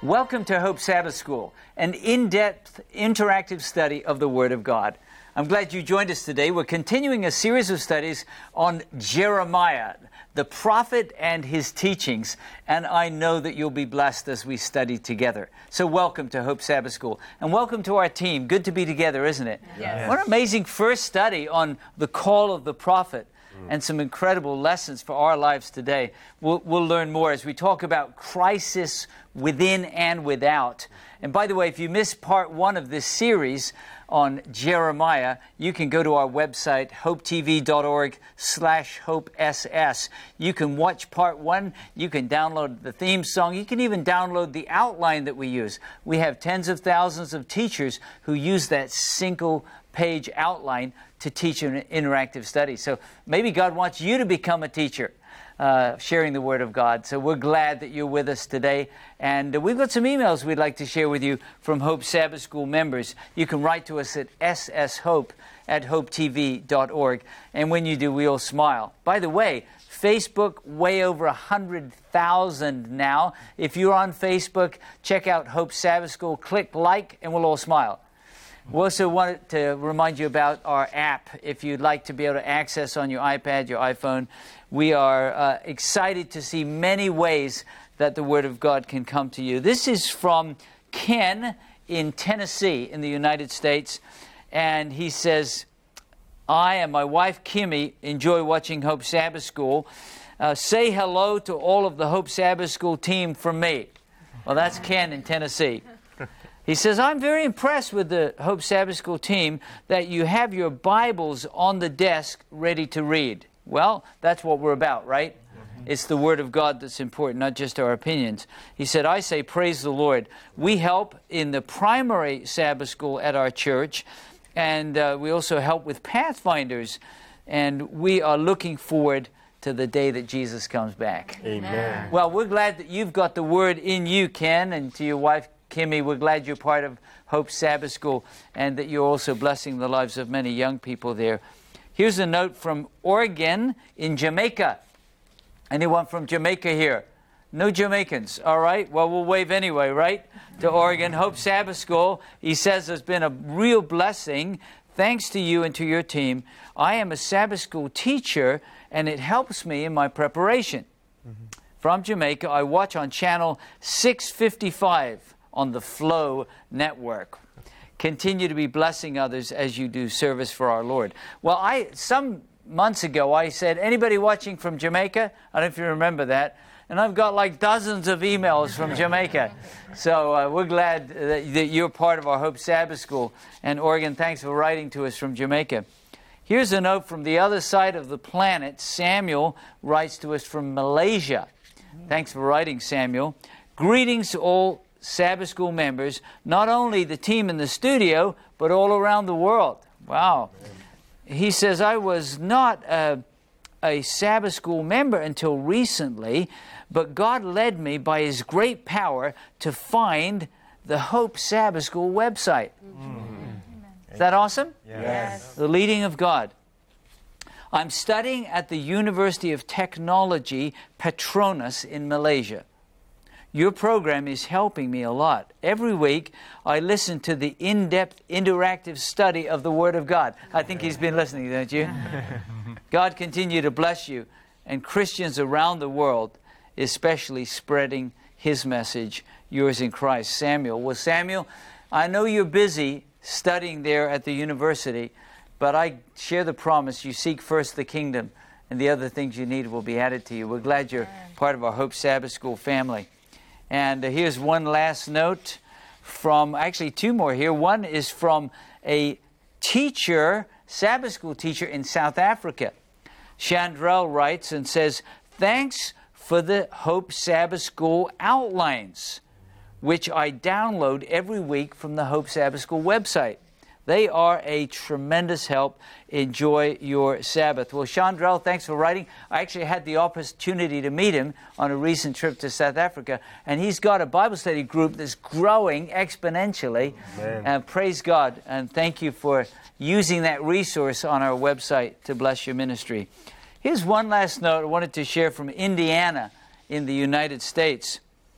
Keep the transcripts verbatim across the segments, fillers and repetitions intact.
Welcome to Hope Sabbath School, an in-depth, interactive study of the Word of God. I'm glad you joined us today. We're continuing a series of studies on Jeremiah, the prophet and his teachings, and I know that you'll be blessed as we study together. So welcome to Hope Sabbath School, and welcome to our team. Good to be together, isn't it? Yes. What an amazing first study on the call of the prophet. And some incredible lessons for our lives today. We'll, we'll learn more as we talk about crisis within and without. And by the way, if you missed part one of this series on Jeremiah, you can go to our website, hopetv.org slash hopess. You can watch part one. You can download the theme song. You can even download the outline that we use. We have tens of thousands of teachers who use that single page outline to teach an interactive study. So maybe God wants you to become a teacher, uh, sharing the Word of God. So we're glad that you're with us today. And uh, we've got some emails we'd like to share with you from Hope Sabbath School members. You can write to us at s s hope at hope t v dot org. And when you do, we'll smile. By the way, Facebook, way over one hundred thousand now. If you're on Facebook, check out Hope Sabbath School, click like, and we'll all smile. We also wanted to remind you about our app. If you'd like to be able to access on your iPad, your iPhone, we are uh, excited to see many ways that the Word of God can come to you. This is from Ken in Tennessee in the United States. And he says, I and my wife Kimmy enjoy watching Hope Sabbath School. Uh, say hello to all of the Hope Sabbath School team from me. Well, that's Ken in Tennessee. He says, I'm very impressed with the Hope Sabbath School team that you have your Bibles on the desk ready to read. Well, that's what we're about, right? Mm-hmm. It's the Word of God that's important, not just our opinions. He said, I say, praise the Lord. We help in the primary Sabbath school at our church, and uh, we also help with Pathfinders, and we are looking forward to the day that Jesus comes back. Amen. Well, we're glad that you've got the Word in you, Ken, and to your wife, Kimmy, we're glad you're part of Hope Sabbath School and that you're also blessing the lives of many young people there. Here's a note from Oregon in Jamaica. Anyone from Jamaica here? No Jamaicans. All right. Well, we'll wave anyway, right? To Oregon, Hope Sabbath School. He says it's been a real blessing. Thanks to you and to your team. I am a Sabbath School teacher, and it helps me in my preparation. Mm-hmm. From Jamaica, I watch on channel six fifty-five. On the Flow Network. Continue to be blessing others as you do service for our Lord. Well, I some months ago, I said, anybody watching from Jamaica? I don't know if you remember that. And I've got like dozens of emails from Jamaica. So uh, we're glad that, that you're part of our Hope Sabbath School. And Oregon, thanks for writing to us from Jamaica. Here's a note from the other side of the planet. Samuel writes to us from Malaysia. Thanks for writing, Samuel. Greetings to all Sabbath School members, not only the team in the studio, but all around the world. Wow. He says, I was not a, a Sabbath School member until recently, but God led me by His great power to find the Hope Sabbath School website. Mm-hmm. Is that awesome? Yes. Yes. The leading of God. I'm studying at the University of Technology, Petronas in Malaysia. Your program is helping me a lot. Every week, I listen to the in-depth, interactive study of the Word of God. I think he's been listening, don't you? God continue to bless you, and Christians around the world, especially spreading His message, yours in Christ. Samuel. Well, Samuel, I know you're busy studying there at the university, but I share the promise, you seek first the kingdom, and the other things you need will be added to you. We're glad you're part of our Hope Sabbath School family. And uh, here's one last note from, actually two more here. One is from a teacher, Sabbath School teacher in South Africa. Chandrell writes and says, thanks for the Hope Sabbath School outlines, which I download every week from the Hope Sabbath School website. They are a tremendous help. Enjoy your Sabbath. Well, Chandrell, thanks for writing. I actually had the opportunity to meet him on a recent trip to South Africa, and he's got a Bible study group that's growing exponentially. And uh, praise God, and thank you for using that resource on our website to bless your ministry. Here's one last note I wanted to share from Indiana in the United States.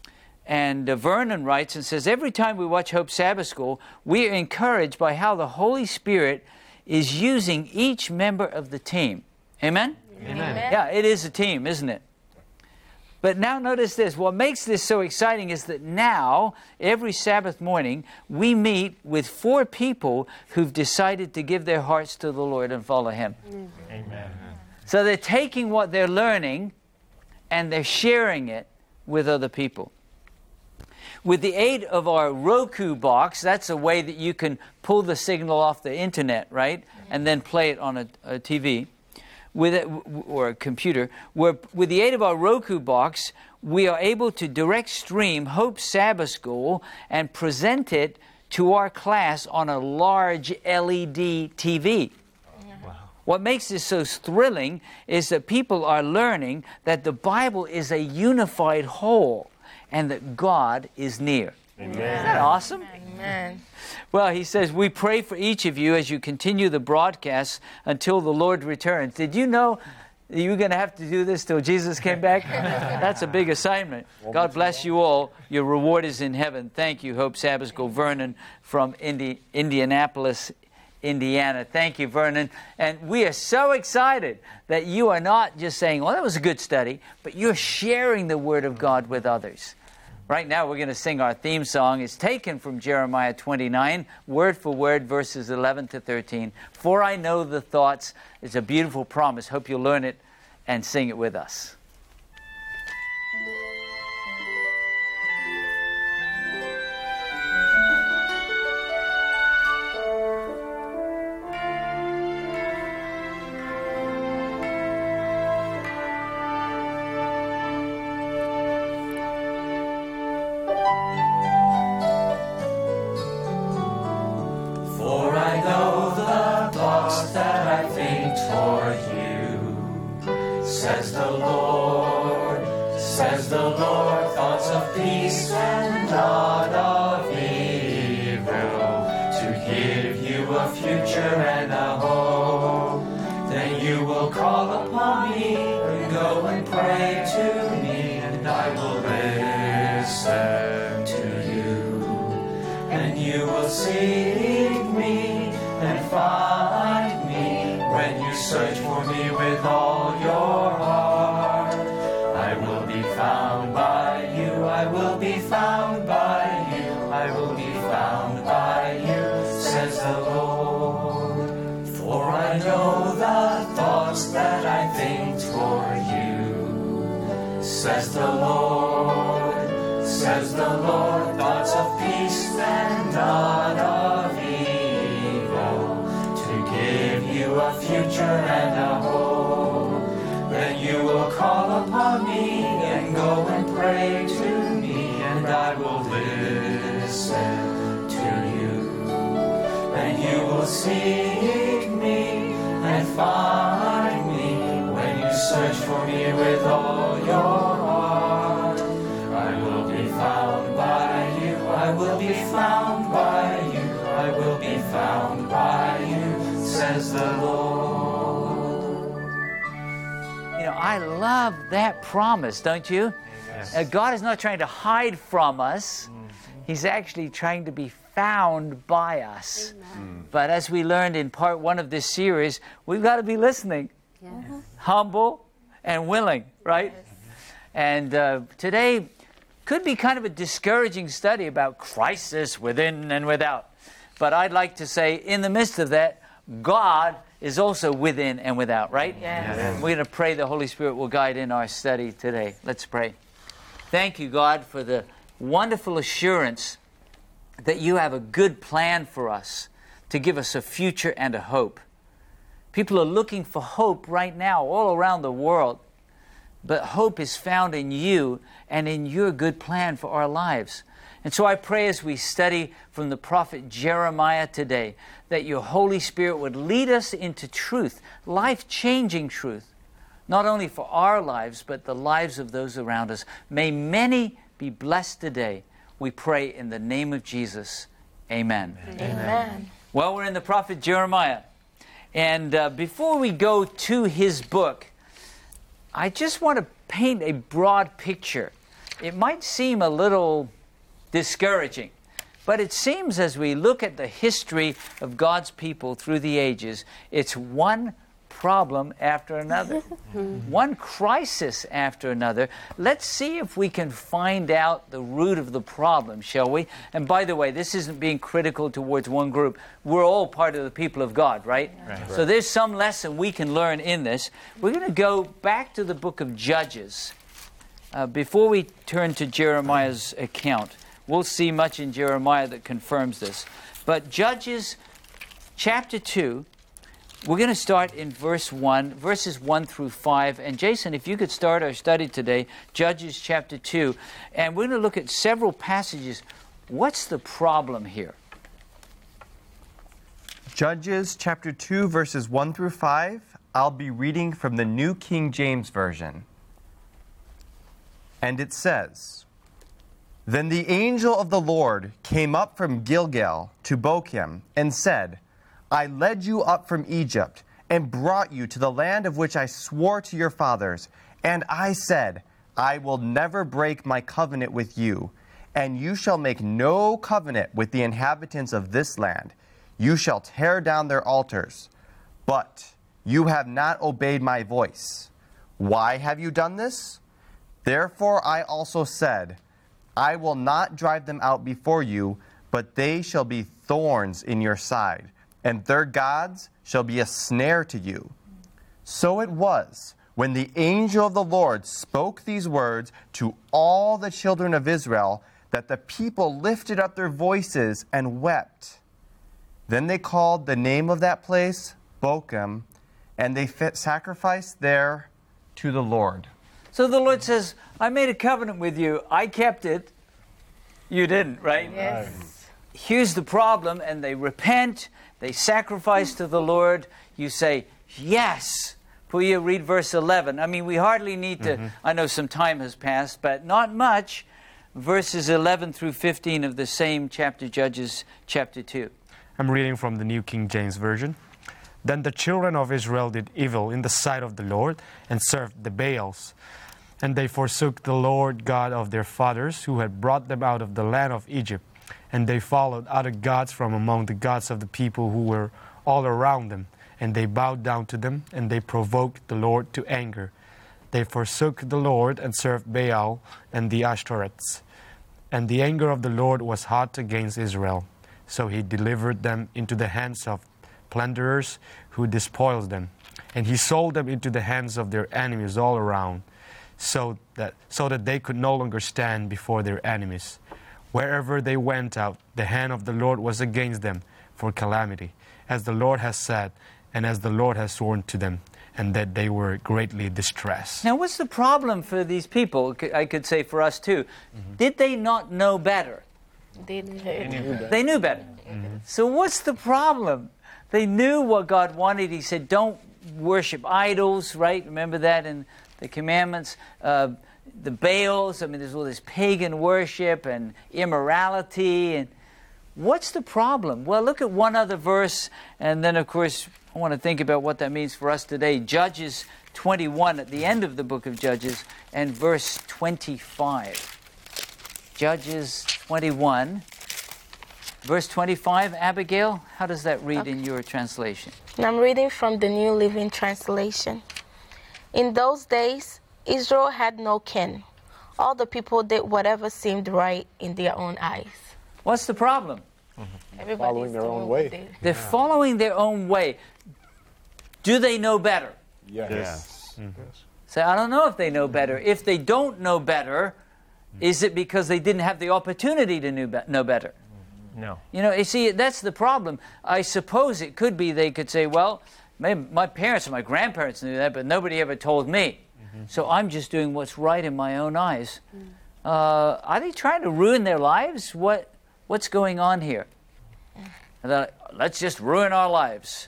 And uh, Vernon writes and says, every time we watch Hope Sabbath School, we are encouraged by how the Holy Spirit is using each member of the team. Amen? Amen. Yeah, it is a team, isn't it? But now notice this. What makes this so exciting is that now, every Sabbath morning, we meet with four people who've decided to give their hearts to the Lord and follow Him. Amen. So they're taking what they're learning and they're sharing it with other people. With the aid of our Roku box, that's a way that you can pull the signal off the internet, right? And then play it on a, a T V. With it, or a computer, where with the aid of our Roku box, we are able to direct stream Hope Sabbath School and present it to our class on a large L E D T V. Wow. What makes this so thrilling is that people are learning that the Bible is a unified whole and that God is near. Amen. Isn't that awesome? Amen. Well, he says, we pray for each of you as you continue the broadcast until the Lord returns. Did you know you were going to have to do this till Jesus came back? That's a big assignment. God bless you all. Your reward is in heaven. Thank you, Hope Sabbath School. Vernon from Indi- Indianapolis, Indiana. Thank you, Vernon. And we are so excited that you are not just saying, well, that was a good study, but you're sharing the Word of God with others. Right now we're going to sing our theme song. It's taken from Jeremiah twenty-nine, word for word, verses eleven to thirteen. For I know the thoughts. It's a beautiful promise. Hope you'll learn it and sing it with us. Says the Lord, says the Lord, thoughts of peace and not of evil, to give you a future and a hope. Then you will call upon me and go and pray to me, and I will listen to you. And you will seek me and find me when you search for me with all your heart. I will be found by you, I will be found by you, I will be found by you, says the Lord. For I know the thoughts that I think toward you, says the Lord, says the Lord, thoughts of peace and not of evil, to give you a future and a hope. Then you will call upon me and go and pray to me, and I will listen to you. And you will seek me and find me when you search for me with all your heart. I will be found by you, I will be found by you, I will be found by you, says the Lord. You know, I love that promise, don't you? Yes. Uh, God is not trying to hide from us. He's actually trying to be found by us. Amen. But as we learned in part one of this series, we've got to be listening, Yes. humble and willing, right? And uh, today could be kind of a discouraging study about crisis within and without. But I'd like to say, in the midst of that, God is also within and without, right? Yes. Yes. We're going to pray the Holy Spirit will guide in our study today. Let's pray. Thank you, God, for the wonderful assurance that you have a good plan for us to give us a future and a hope. People are looking for hope right now all around the world, but hope is found in you and in your good plan for our lives. And so I pray as we study from the prophet Jeremiah today, that your Holy Spirit would lead us into truth, life-changing truth, not only for our lives, but the lives of those around us. May many be blessed today. We pray in the name of Jesus. Amen. Amen. Well, we're in the prophet Jeremiah. And uh, before we go to his book, I just want to paint a broad picture it might seem a little discouraging. But it seems as we look at the history of God's people through the ages, it's one problem after another, one crisis after another. Let's see if we can find out the root of the problem, shall we? And by the way, this isn't being critical towards one group. We're all part of the people of God, right? Right. So there's some lesson we can learn in this. We're going to go back to the book of Judges. Uh, before we turn to Jeremiah's account, we'll see much in Jeremiah that confirms this. But Judges chapter two, we're going to start in verse one, verses one through five. And Jason, if you could start our study today, Judges chapter two. And we're going to look at several passages. What's the problem here? Judges chapter two, verses one through five. I'll be reading from the New King James Version. And it says, "Then the angel of the Lord came up from Gilgal to Bochim and said, I led you up from Egypt and brought you to the land of which I swore to your fathers. And I said, I will never break my covenant with you, and you shall make no covenant with the inhabitants of this land. You shall tear down their altars. But you have not obeyed my voice. Why have you done this? Therefore I also said, I will not drive them out before you, but they shall be thorns in your side, and their gods shall be a snare to you. So it was, when the angel of the Lord spoke these words to all the children of Israel, that the people lifted up their voices and wept. Then they called the name of that place Bochim, and they sacrificed there to the Lord." So the Lord says, I made a covenant with you. I kept it. You didn't, right? Yes. Here's the problem, and they repent. They sacrifice to the Lord. You say, yes. Puya, read verse eleven. I mean, we hardly need to, mm-hmm. I know some time has passed, but not much. Verses eleven through fifteen of the same chapter, Judges chapter two. I'm reading from the New King James Version. "Then the children of Israel did evil in the sight of the Lord and served the Baals. And they forsook the Lord God of their fathers, who had brought them out of the land of Egypt. And they followed other gods from among the gods of the people who were all around them. And they bowed down to them, and they provoked the Lord to anger. They forsook the Lord and served Baal and the Ashtoreths. And the anger of the Lord was hot against Israel. So he delivered them into the hands of plunderers who despoiled them. And he sold them into the hands of their enemies all around, so that, so that they could no longer stand before their enemies. Wherever they went out, the hand of the Lord was against them for calamity, as the Lord has said, and as the Lord has sworn to them, and that they were greatly distressed." Now, what's the problem for these people? I could say for us too. Mm-hmm. Did they not know better? They knew better. They knew better. Mm-hmm. So what's the problem? They knew what God wanted. He said, don't worship idols, right? Remember that in the commandments? Uh, the Baals, I mean, there's all this pagan worship and immorality. And what's the problem? Well, look at one other verse, and then, of course, I want to think about what that means for us today. Judges twenty-one, at the end of the book of Judges, and verse twenty-five. Judges twenty-one, verse twenty-five. Abigail, how does that read okay. in your translation? I'm reading from the New Living Translation. "In those days, Israel had no king. All the people did whatever seemed right in their own eyes." What's the problem? Mm-hmm. Everybody's following their own way. They... They're yeah. following their own way. Do they know better? Yes. yes. Mm-hmm. So I don't know if they know better. If they don't know better, is it because they didn't have the opportunity to know better? No. You know, you see, that's the problem. I suppose it could be they could say, well, maybe my parents and my grandparents knew that, but nobody ever told me. Mm-hmm. So I'm just doing what's right in my own eyes. Mm. Uh, are they trying to ruin their lives? What What's going on here? Mm. Let's just ruin our lives.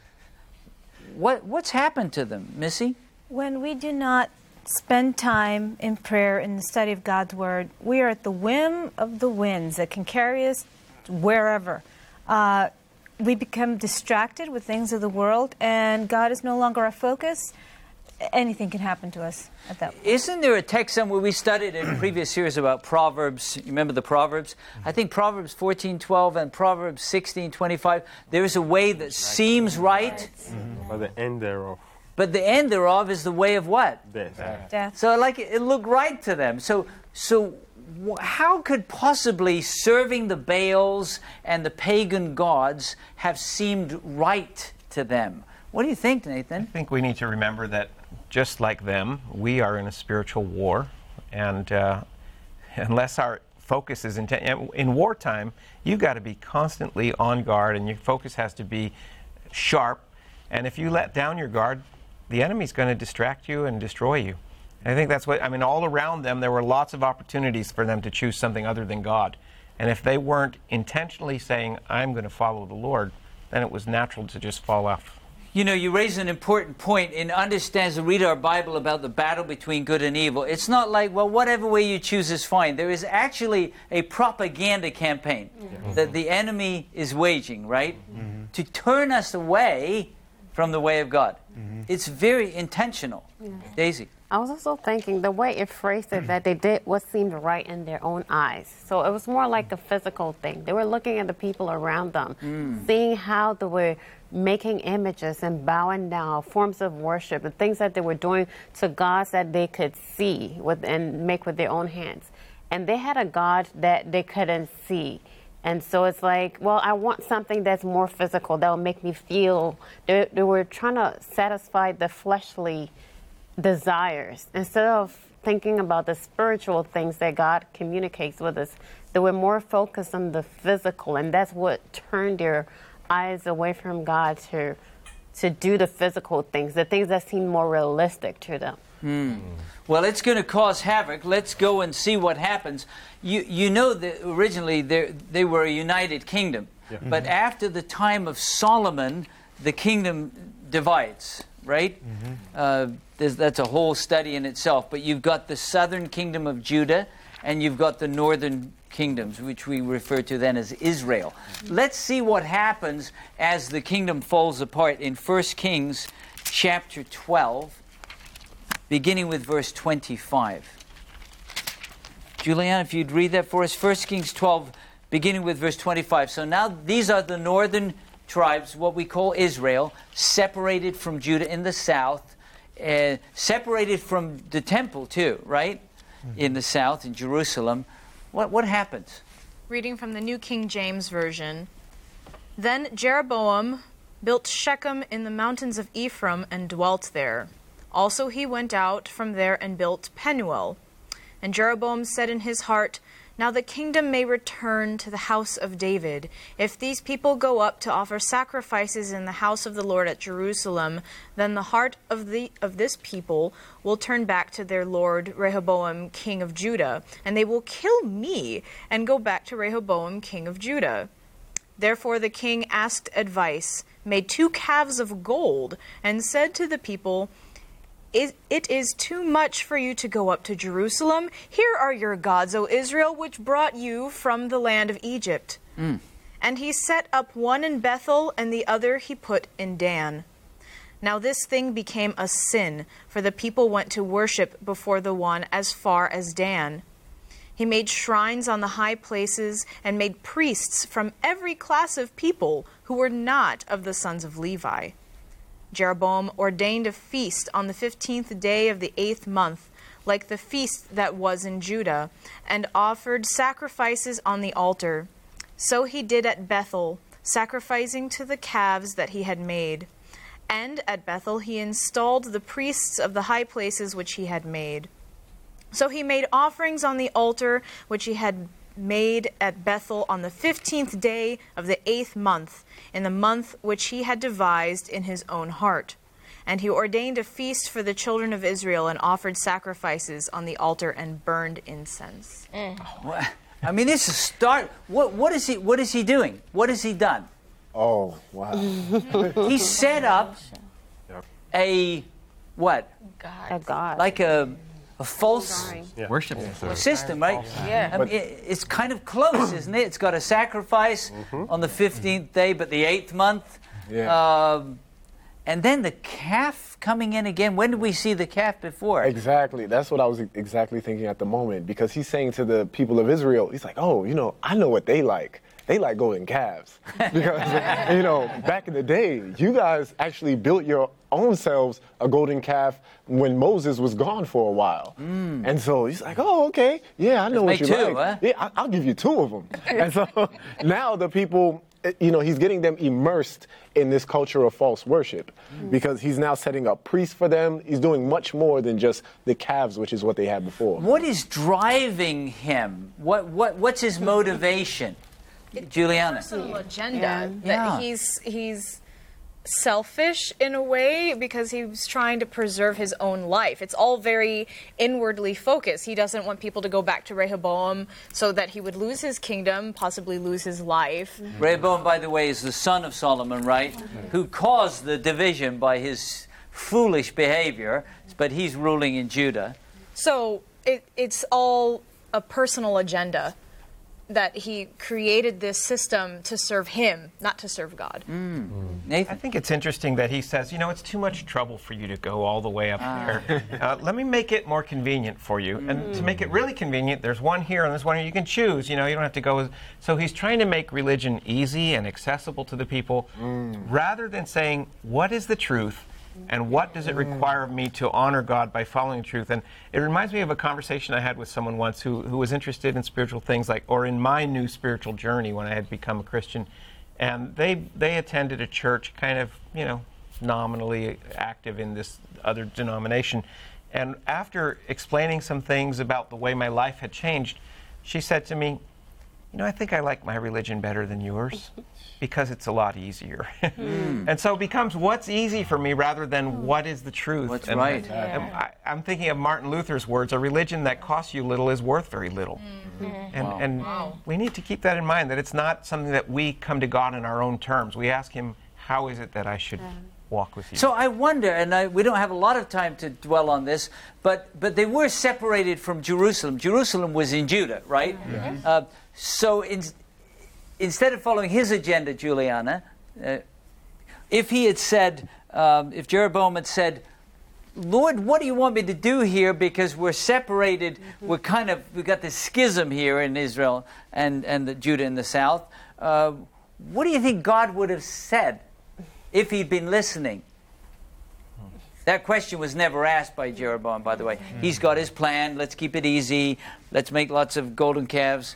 What What's happened to them, Missy? When we do not spend time in prayer and the study of God's Word, we are at the whim of the winds that can carry us wherever. Uh, we become distracted with things of the world, and God is no longer our focus. anything can happen to us at that point. Isn't there a text somewhere we studied in a previous series about Proverbs? You remember the Proverbs? I think Proverbs fourteen twelve and Proverbs sixteen twenty-five. There is a way that seems right, Mm-hmm. But the end thereof, but the end thereof is the way of what? death. Death. So like it, it looked right to them. So so wh- how could possibly serving the Baals and the pagan gods have seemed right to them? What do you think, Nathan? I think we need to remember that just like them, we are in a spiritual war, and uh, unless our focus is intent in wartime, you've got to be constantly on guard, and your focus has to be sharp. And if you let down your guard, the enemy's going to distract you and destroy you. And I think that's what I mean. All around them, there were lots of opportunities for them to choose something other than God. And if they weren't intentionally saying, "I'm going to follow the Lord," then it was natural to just fall off. You know, you raise an important point in understand as we read our Bible about the battle between good and evil. It's not like, well, whatever way you choose is fine. There is actually a propaganda campaign mm-hmm. that the enemy is waging, right? Mm-hmm. To turn us away from the way of God. Mm-hmm. It's very intentional. Yeah. Daisy. I was also thinking the way it phrased it, that they did what seemed right in their own eyes. So it was more like a physical thing. They were looking at the people around them, mm. seeing how they were making images and bowing down, forms of worship, the things that they were doing to gods that they could see with, and make with their own hands. And they had a God that they couldn't see. And so it's like, well, I want something that's more physical, that will make me feel. They, they were trying to satisfy the fleshly desires instead of thinking about the spiritual things that God communicates with us. They were more focused on the physical, and that's what turned their eyes away from God to to do the physical things, the things that seem more realistic to them. Hmm. Well, it's going to cause havoc. Let's go and see what happens. You you know that originally they were a united kingdom, yeah. but mm-hmm. after the time of Solomon, the kingdom divides, right? Mm-hmm. Uh, that's a whole study in itself. But you've got the southern kingdom of Judah, and you've got the northern kingdoms, which we refer to then as Israel. Mm-hmm. Let's see what happens as the kingdom falls apart in First Kings chapter twelve, beginning with verse twenty-five. Julianne, if you'd read that for us. First Kings twelve, beginning with verse twenty-five. So now these are the northern tribes, what we call Israel, separated from Judah in the south, uh, separated from the temple too, right? Mm-hmm. In the south, in Jerusalem. What what happens? Reading from the New King James Version. Then Jeroboam built Shechem in the mountains of Ephraim and dwelt there. Also he went out from there and built Penuel. And Jeroboam said in his heart, "Now the kingdom may return to the house of David. If these people go up to offer sacrifices in the house of the Lord at Jerusalem, then the heart of the of this people will turn back to their lord Rehoboam, king of Judah, and they will kill me and go back to Rehoboam, king of Judah." Therefore the king asked advice, made two calves of gold, and said to the people, "It is too much for you to go up to Jerusalem. Here are your gods, O Israel, which brought you from the land of Egypt." Mm. And he set up one in Bethel, and the other he put in Dan. Now this thing became a sin, for the people went to worship before the one as far as Dan. He made shrines on the high places, and made priests from every class of people who were not of the sons of Levi. Jeroboam ordained a feast on the fifteenth day of the eighth month, like the feast that was in Judah, and offered sacrifices on the altar. So he did at Bethel, sacrificing to the calves that he had made. And at Bethel he installed the priests of the high places which he had made. So he made offerings on the altar which he had made at Bethel on the fifteenth day of the eighth month, in the month which he had devised in his own heart. And he ordained a feast for the children of Israel, and offered sacrifices on the altar, and burned incense. Mm. Well, I mean, this is start. What what is he? What is he doing? What has he done? Oh, wow! He set up a what? God. A god. Like a. A false yeah. worship yeah. system, right? Yeah. I mean, it, it's kind of close, isn't it? It's got a sacrifice mm-hmm. on the fifteenth day, but the eighth month. Yeah. Um, and then the calf coming in again. When did we see the calf before? Exactly. That's what I was exactly thinking at the moment, because he's saying to the people of Israel, he's like, oh, you know, I know what they like. They like golden calves. Because, you know, back in the day, you guys actually built your own selves a golden calf when Moses was gone for a while. Mm. And so he's like, oh, okay. Yeah, I know Let's what you two, like. Huh? Yeah, I- I'll give you two of them. And so now the people, you know, he's getting them immersed in this culture of false worship, mm. because he's now setting up priests for them. He's doing much more than just the calves, which is what they had before. What is driving him? What what what's his motivation? Juliana. Personal agenda. Yeah. That Yeah. he's he's selfish in a way because he's trying to preserve his own life. It's all very inwardly focused. He doesn't want people to go back to Rehoboam so that he would lose his kingdom, possibly lose his life. Mm-hmm. Rehoboam, by the way, is the son of Solomon, right? Mm-hmm. Who caused the division by his foolish behavior, but he's ruling in Judah. So it, it's all a personal agenda, that he created this system to serve him, not to serve God. Mm. I think it's interesting that he says, you know, it's too much trouble for you to go all the way up ah. there. Uh, let me make it more convenient for you. Mm. And to make it really convenient, there's one here and there's one here. You can choose, you know, you don't have to go. So he's trying to make religion easy and accessible to the people, mm. rather than saying, what is the truth? And what does it require of me to honor God by following truth? And it reminds me of a conversation I had with someone once who, who was interested in spiritual things, like, or in my new spiritual journey when I had become a Christian. And they they attended a church, kind of, you know, nominally active in this other denomination. And after explaining some things about the way my life had changed, she said to me, you know, I think I like my religion better than yours, because it's a lot easier. Mm. And so it becomes what's easy for me rather than what is the truth. What's and, right. And I, I'm thinking of Martin Luther's words, a religion that costs you little is worth very little. Mm-hmm. And, wow. and wow. we need to keep that in mind, that it's not something that we come to God in our own terms. We ask him, how is it that I should walk with you? So I wonder, and I, we don't have a lot of time to dwell on this, but, but they were separated from Jerusalem. Jerusalem was in Judah, right? Mm-hmm. Uh, so in, instead of following his agenda, Juliana, uh, if he had said, um, if Jeroboam had said, Lord, what do you want me to do here? Because we're separated, mm-hmm. we're kind of, we've got this schism here in Israel and, and the Judah in the south. Uh, what do you think God would have said if he'd been listening? That question was never asked by Jeroboam, by the way. Mm-hmm. He's got his plan, let's keep it easy, let's make lots of golden calves.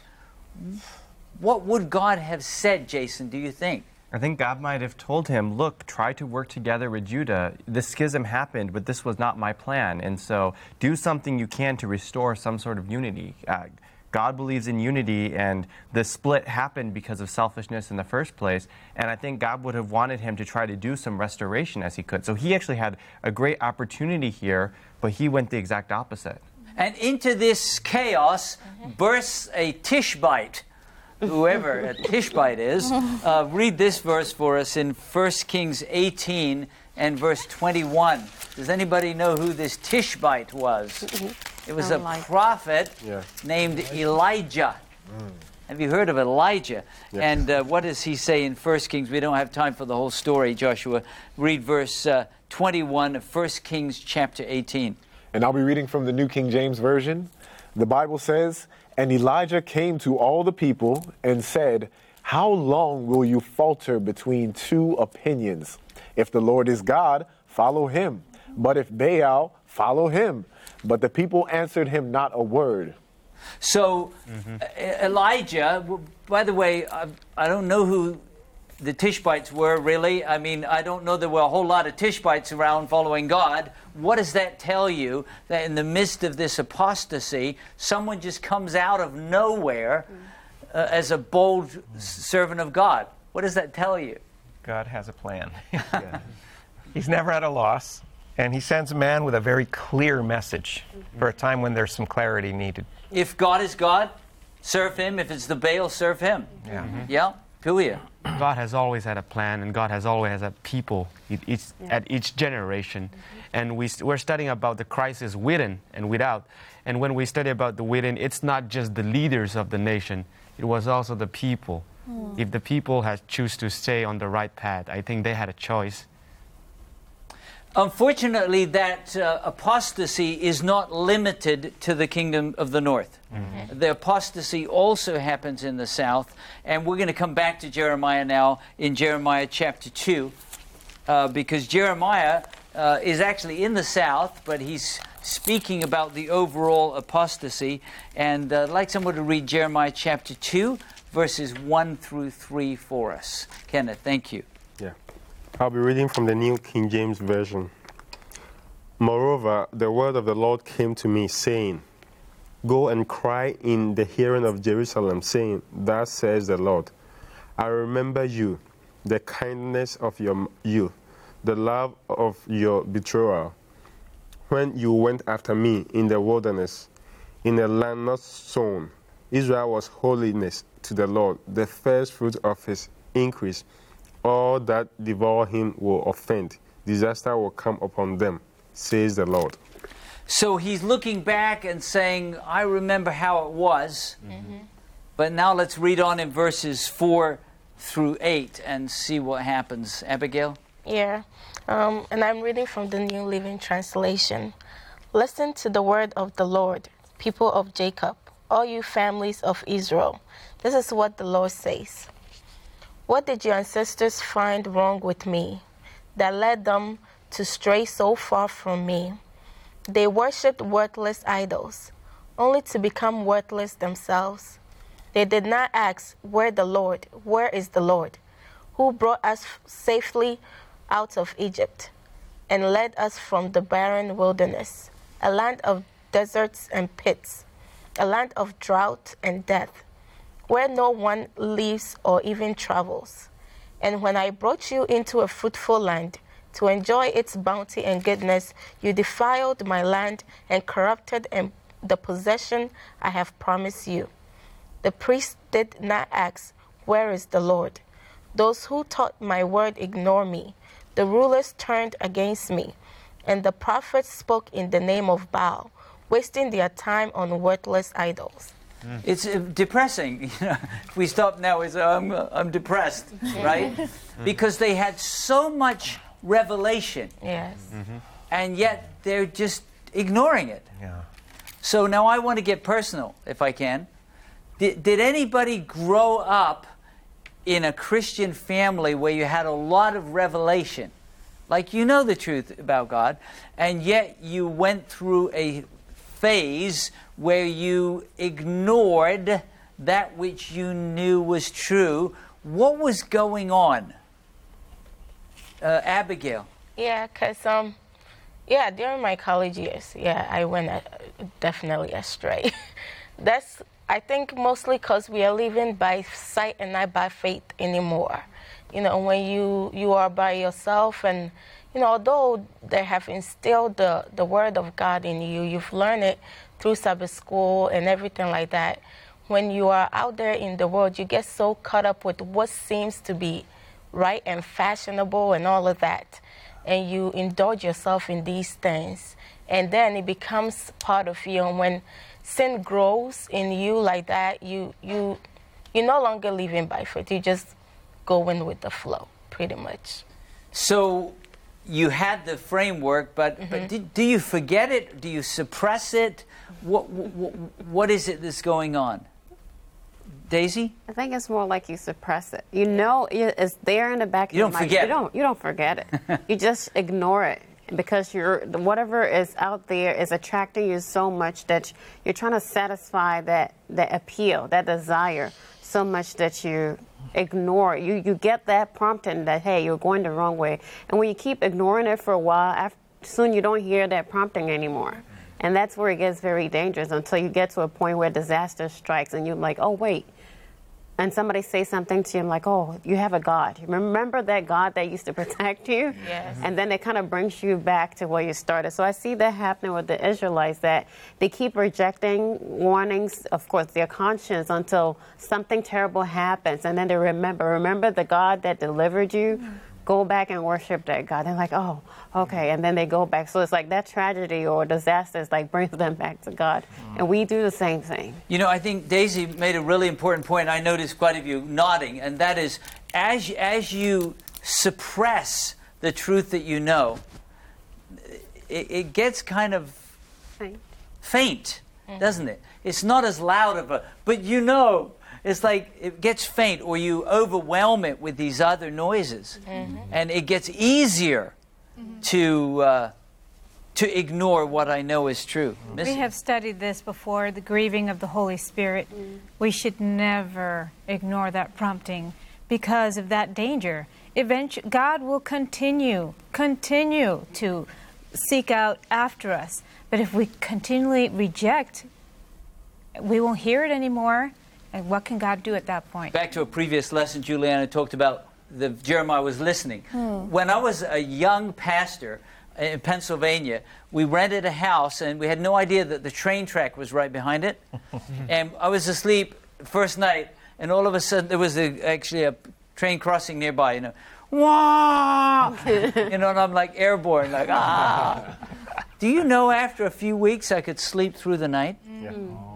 What would God have said, Jason, do you think? I think God might have told him, look, try to work together with Judah. This schism happened, but this was not my plan. And so do something you can to restore some sort of unity. Uh, God believes in unity, and the split happened because of selfishness in the first place. And I think God would have wanted him to try to do some restoration as he could. So he actually had a great opportunity here, but he went the exact opposite. And into this chaos bursts a Tishbite. Whoever a Tishbite is, uh, read this verse for us in First Kings eighteen and verse twenty-one. Does anybody know who this Tishbite was? It was a prophet yeah. named Elijah. Mm. Have you heard of Elijah? Yes. And uh, what does he say in First Kings? We don't have time for the whole story, Joshua. Read verse uh, twenty-one of First Kings chapter eighteen. And I'll be reading from the New King James Version. The Bible says, and Elijah came to all the people and said, how long will you falter between two opinions? If the Lord is God, follow him. But if Baal, follow him. But the people answered him not a word. So mm-hmm. Elijah, by the way, I, I don't know who the Tishbites were, really. I mean, I don't know there were a whole lot of Tishbites around following God. What does that tell you? That in the midst of this apostasy, someone just comes out of nowhere uh, as a bold servant of God. What does that tell you? God has a plan. Yeah. He's never at a loss, and he sends a man with a very clear message for a time when there's some clarity needed. If God is God, serve him. If it's the Baal, serve him. Yeah. Mm-hmm. Yeah? Julia. God has always had a plan, and God has always had people at each, at each generation. Mm-hmm. And we, we're studying about the crisis within and without. And when we study about the within, it's not just the leaders of the nation. It was also the people. Mm. If the people had choose to stay on the right path, I think they had a choice. Unfortunately, that uh, apostasy is not limited to the kingdom of the north. Mm-hmm. The apostasy also happens in the south. And we're going to come back to Jeremiah now in Jeremiah chapter two, uh, because Jeremiah uh, is actually in the south, but he's speaking about the overall apostasy. And uh, I'd like someone to read Jeremiah chapter two, verses one through three for us. Kenneth, thank you. Yeah. I'll be reading from the New King James Version. Moreover, the word of the Lord came to me, saying, Go and cry in the hearing of Jerusalem, saying, Thus says the Lord, I remember you, the kindness of your youth, the love of your betrothal, when you went after me in the wilderness, in a land not sown. Israel was holiness to the Lord, the first fruit of his increase. All that devour him will offend. Disaster will come upon them, says the Lord. So he's looking back and saying, I remember how it was. Mm-hmm. But now let's read on in verses four through eight and see what happens. Abigail? Yeah. Um, and I'm reading from the New Living Translation. Listen to the word of the Lord, people of Jacob, all you families of Israel. This is what the Lord says. What did your ancestors find wrong with me that led them to stray so far from me? They worshipped worthless idols, only to become worthless themselves. They did not ask, where the Lord, where is the Lord, who brought us safely out of Egypt and led us from the barren wilderness, a land of deserts and pits, a land of drought and death, where no one lives or even travels. And when I brought you into a fruitful land to enjoy its bounty and goodness, you defiled my land and corrupted the possession I have promised you. The priests did not ask, where is the Lord? Those who taught my word ignore me. The rulers turned against me, and the prophets spoke in the name of Baal, wasting their time on worthless idols. Mm. It's uh, depressing. You know, if we stop now, it's, uh, I'm, uh, I'm depressed, right? Because they had so much revelation. Yes. Mm-hmm. And yet they're just ignoring it. Yeah. So now I want to get personal, if I can. Did, did anybody grow up in a Christian family where you had a lot of revelation? Like you know the truth about God, and yet you went through a phase where you ignored that which you knew was true. What was going on? Uh, Abigail? Yeah, because, um, yeah, during my college years, yeah, I went uh, definitely astray. That's, I think, mostly because we are living by sight and not by faith anymore. You know, when you, you are by yourself and, you know, although they have instilled the, the word of God in you, you've learned it through Sabbath school and everything like that. When you are out there in the world, you get so caught up with what seems to be right and fashionable and all of that. And you indulge yourself in these things. And then it becomes part of you. And when sin grows in you like that, you, you, you're no longer living by faith. You just going with the flow, pretty much. So you had the framework, but, mm-hmm. but do, do you forget it? Do you suppress it? What, what, what is it that's going on? Daisy? I think it's more like you suppress it. You know it's there in the back of your mind. You don't forget it. You don't, you don't forget it. You just ignore it because you're whatever is out there is attracting you so much that you're trying to satisfy that, that appeal, that desire so much that you ignore it. You, you get that prompting that, hey, you're going the wrong way. And when you keep ignoring it for a while, after, soon you don't hear that prompting anymore. And that's where it gets very dangerous until you get to a point where disaster strikes and you're like, oh, wait. And somebody says something to you, I'm like, oh, you have a God. Remember that God that used to protect you? Yes. And then it kind of brings you back to where you started. So I see that happening with the Israelites, that they keep rejecting warnings, of course, their conscience until something terrible happens. And then they remember, remember the God that delivered you? Go back and worship that God. They're like, oh, okay. And then they go back. So it's like that tragedy or disaster is like brings them back to God. Mm. And we do the same thing. You know, I think Daisy made a really important point. I noticed quite a few nodding. And that is, as, as you suppress the truth that you know, it, it gets kind of Faint. faint, doesn't it? It's not as loud of a, but you know, it's like it gets faint, or you overwhelm it with these other noises, mm-hmm. and it gets easier mm-hmm. to uh, to ignore what I know is true. We Missy? have studied this before, the grieving of the Holy Spirit. Mm. We should never ignore that prompting because of that danger. Eventually, God will continue, continue to seek out after us. But if we continually reject, we won't hear it anymore. And what can God do at that point? Back to a previous lesson, Juliana talked about the Jeremiah was listening. Hmm. When I was a young pastor in Pennsylvania, we rented a house, and we had no idea that the train track was right behind it. And I was asleep first night, and all of a sudden there was a, actually a train crossing nearby. You know, wah! You know, and I'm like airborne, like ah. Do you know? After a few weeks, I could sleep through the night. Yeah.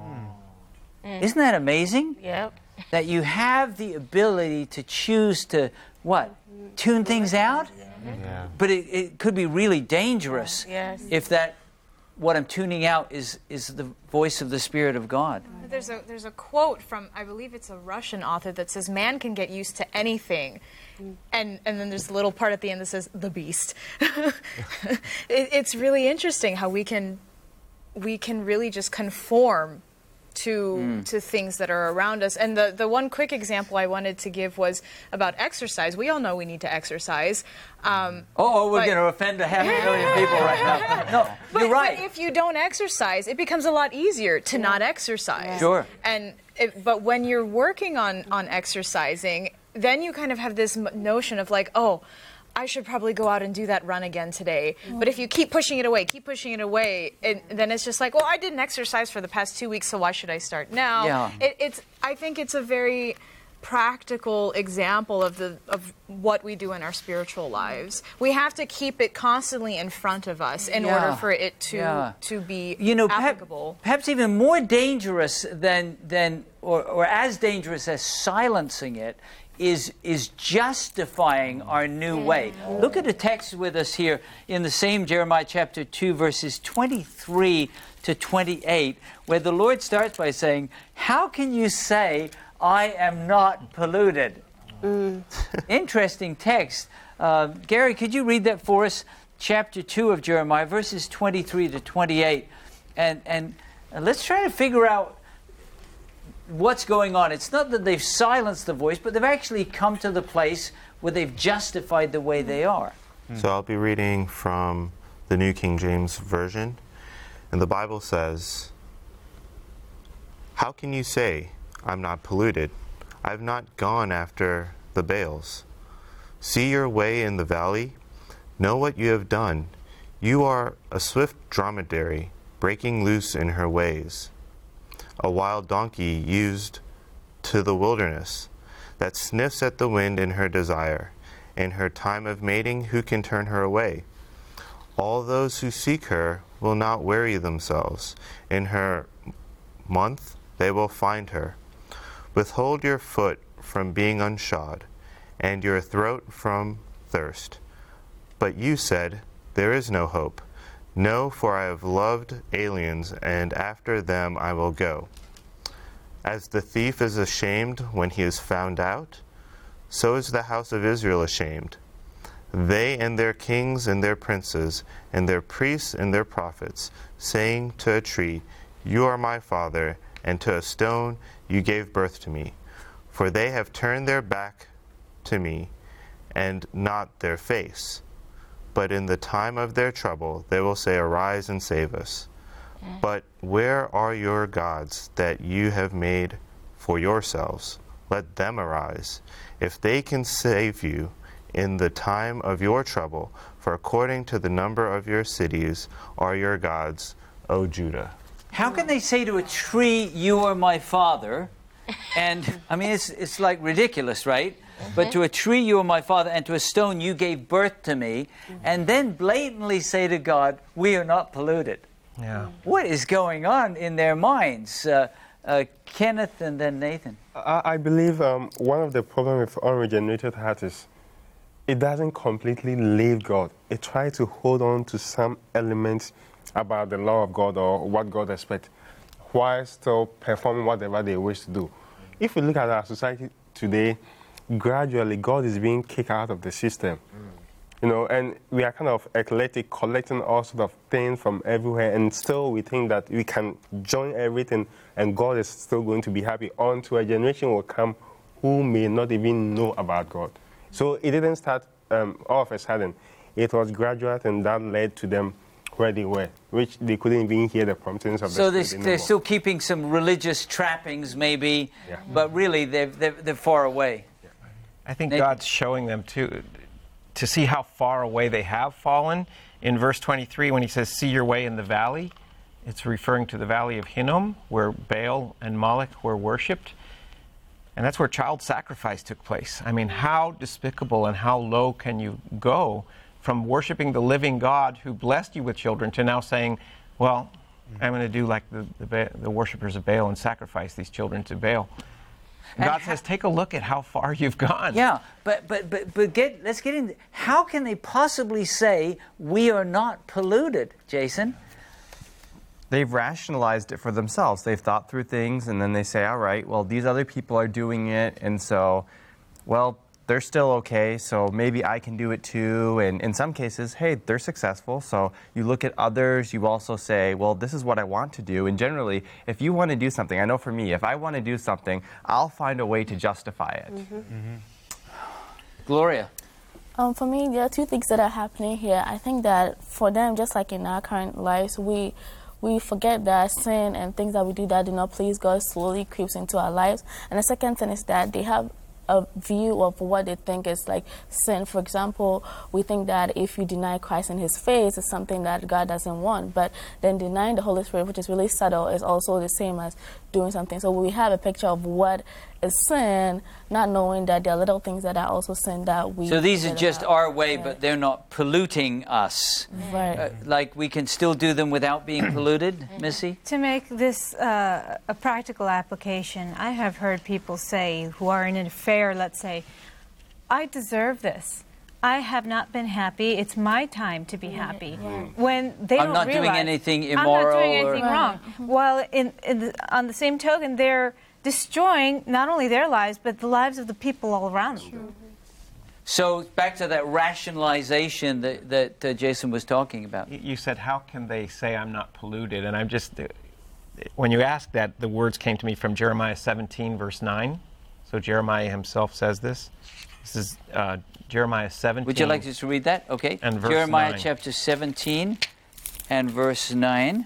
Mm. Isn't that amazing? Yep. That you have the ability to choose to what? Tune things out? Yeah. But it, it could be really dangerous Yes. if that what I'm tuning out is is the voice of the Spirit of God. There's a there's a quote from, I believe it's a Russian author, that says man can get used to anything, and and then there's a little part at the end that says the beast. it, it's really interesting how we can we can really just conform to mm. to things that are around us. And the, the one quick example I wanted to give was about exercise. We all know we need to exercise. Um, oh, we're going to offend a half a million people right now. No, but, you're right. But if you don't exercise, it becomes a lot easier to not exercise. Sure. And it, but when you're working on, on exercising, then you kind of have this notion of like, oh, I should probably go out and do that run again today. But if you keep pushing it away, keep pushing it away, it, then it's just like, well, I didn't exercise for the past two weeks, so why should I start now? Yeah. It, it's. I think it's a very practical example of the of what we do in our spiritual lives. We have to keep it constantly in front of us in Yeah. order for it to Yeah. to be you know, perhaps, applicable. perhaps even more dangerous than than or, or as dangerous as silencing it is is justifying our new way. Look at the text with us here in the same Jeremiah chapter two, verses twenty-three to twenty-eight, where the Lord starts by saying, "How can you say I am not polluted?" Mm. Interesting text. Uh, Gary, could you read that for us? Chapter two of Jeremiah, verses twenty-three to twenty-eight, and and, and let's try to figure out what's going on. It's not that they've silenced the voice, but they've actually come to the place where they've justified the way they are. So I'll be reading from the New King James Version. And the Bible says, "How can you say, I'm not polluted? I've not gone after the Baals. See your way in the valley. Know what you have done. You are a swift dromedary, breaking loose in her ways. A wild donkey used to the wilderness, that sniffs at the wind in her desire. In her time of mating, who can turn her away? All those who seek her will not weary themselves. In her month, they will find her. Withhold your foot from being unshod, and your throat from thirst. But you said, there is no hope. No, for I have loved aliens, and after them I will go. As the thief is ashamed when he is found out, so is the house of Israel ashamed. They and their kings and their princes, and their priests and their prophets, saying to a tree, you are my father, and to a stone, you gave birth to me. For they have turned their back to me, and not their face. But in the time of their trouble, they will say, arise and save us. But where are your gods that you have made for yourselves? Let them arise, if they can save you in the time of your trouble. For according to the number of your cities are your gods, O Judah." How can they say to a tree, you are my father? And, I mean, it's it's like ridiculous, right? Mm-hmm. But to a tree, you are my father, and to a stone, you gave birth to me. Mm-hmm. And then blatantly say to God, we are not polluted. Yeah. What is going on in their minds? Uh, uh, Kenneth and then Nathan. I, I believe um, one of the problems with unregenerated heart is it doesn't completely leave God. It tries to hold on to some elements about the law of God or what God expects, while still performing whatever they wish to do. If we look at our society today, gradually God is being kicked out of the system. Mm. You know, and we are kind of eclectic, collecting all sorts of things from everywhere, and still we think that we can join everything and God is still going to be happy until a generation will come who may not even know about God. So it didn't start um, all of a sudden. It was gradual, and that led to them where they were, which they couldn't even hear the promptings of so the Spirit. So they're, they're still keeping some religious trappings, maybe, yeah. but really they're, they're, they're far away. Yeah. I think Nathan? God's showing them too, to see how far away they have fallen. In verse twenty-three, when he says, see your way in the valley, it's referring to the valley of Hinnom, where Baal and Moloch were worshipped. And that's where child sacrifice took place. I mean, how despicable and how low can you go from worshiping the living God who blessed you with children to now saying, well, I'm going to do like the, the, the worshippers of Baal and sacrifice these children to Baal. And God says, take a look at how far you've gone. Yeah, but but but but get let's get into how can they possibly say we are not polluted, Jason? They've rationalized it for themselves. They've thought through things, and then they say, all right, well, these other people are doing it, and so, well, they're still okay, so maybe I can do it too. And in some cases, hey, they're successful. So you look at others, you also say, well, this is what I want to do. And generally, if you want to do something, I know for me, if I want to do something, I'll find a way to justify it. Mm-hmm. Mm-hmm. Gloria. Um, for me, there are two things that are happening here. I think that for them, just like in our current lives, we we forget that sin and things that we do that do not please God slowly creeps into our lives. And the second thing is that they have a view of what they think is like sin. For example, we think that if you deny Christ in his face, it's something that God doesn't want. But then denying the Holy Spirit, which is really subtle, is also the same as doing something. So we have a picture of what is sin, not knowing that there are little things that are also sin that we... So these are just about. our way, right. but they're not polluting us. Right. Uh, like we can still do them without being polluted, Missy? To make this uh, a practical application, I have heard people say, who are in an affair, let's say, I deserve this. I have not been happy. It's my time to be happy. Mm. When they I'm don't not realize, doing anything immoral. I'm not doing or... anything wrong. While in, in the, on the same token, they're destroying not only their lives, but the lives of the people all around them. So back to that rationalization that, that uh, Jason was talking about. You said, how can they say I'm not polluted? And I'm just, when you asked that, the words came to me from Jeremiah seventeen, verse nine. So Jeremiah himself says this. This is uh, Jeremiah seventeen. Would you like us to read that? Okay. And verse Jeremiah nine. chapter seventeen and verse nine.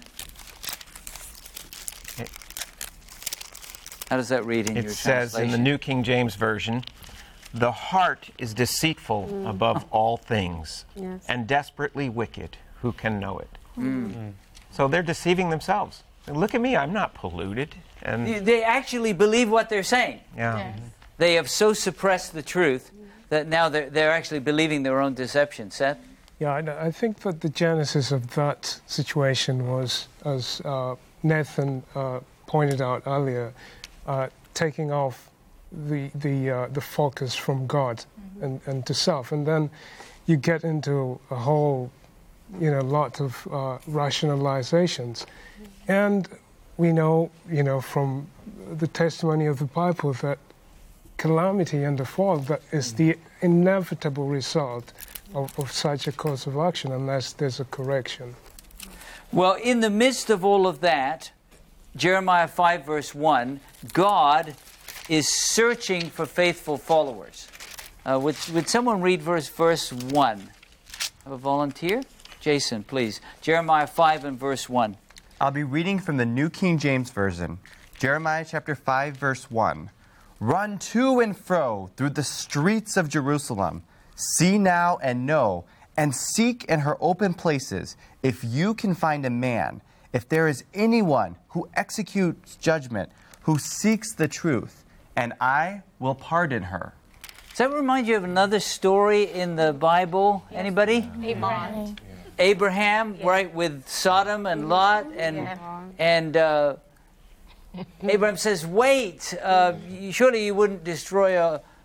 It, How does that read in it your says translation? in the New King James Version, the heart is deceitful mm. above all things yes. and desperately wicked. Who can know it? Mm. Mm. So they're deceiving themselves. Look at me, I'm not polluted. And they actually believe what they're saying. Yeah. Yes. They have so suppressed the truth that now they're, they're actually believing their own deception. Seth? Yeah, I, I think that the genesis of that situation was, as uh, Nathan uh, pointed out earlier, uh, taking off the the uh, the focus from God mm-hmm. and, and to self, and then you get into a whole, you know, lot of uh, rationalizations, mm-hmm. and we know, you know, from the testimony of the Bible that calamity and the fall that is mm-hmm. the inevitable result of, of such a course of action unless there's a correction. Well, in the midst of all of that, Jeremiah five verse one, God is searching for faithful followers. Uh, would, would someone read verse verse one? Have a volunteer? Jason, please. Jeremiah five and verse one. I'll be reading from the New King James Version. Jeremiah chapter five verse one. Run to and fro through the streets of Jerusalem. See now and know, and seek in her open places, if you can find a man, if there is anyone who executes judgment, who seeks the truth, and I will pardon her. Does that remind you of another story in the Bible? Yes. Anybody? Abraham. Abraham, yes. Right, with Sodom and Lot, and yeah. and uh, Abraham says, "Wait, uh, surely you wouldn't destroy a,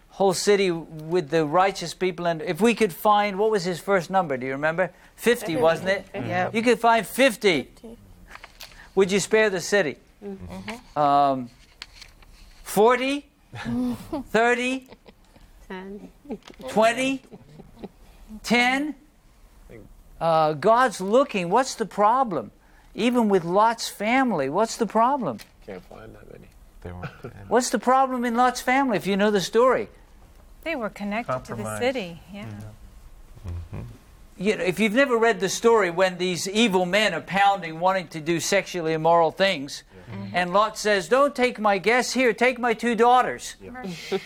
whole city with the righteous people, and if we could find, what was his first number? Do you remember? fifty, wasn't it? Yeah. You could find fifty. Would you spare the city? Mm-hmm. Um, forty? thirty? ten. twenty? ten? Uh, God's looking. What's the problem? Even with Lot's family, what's the problem? Can't find that many. They weren't. What's the problem in Lot's family, if you know the story? They were connected to the Compromise. city. Yeah. Mm-hmm. You know, if you've never read the story when these evil men are pounding, wanting to do sexually immoral things, mm-hmm. and Lot says, "Don't take my guests here, take my two daughters." Yeah.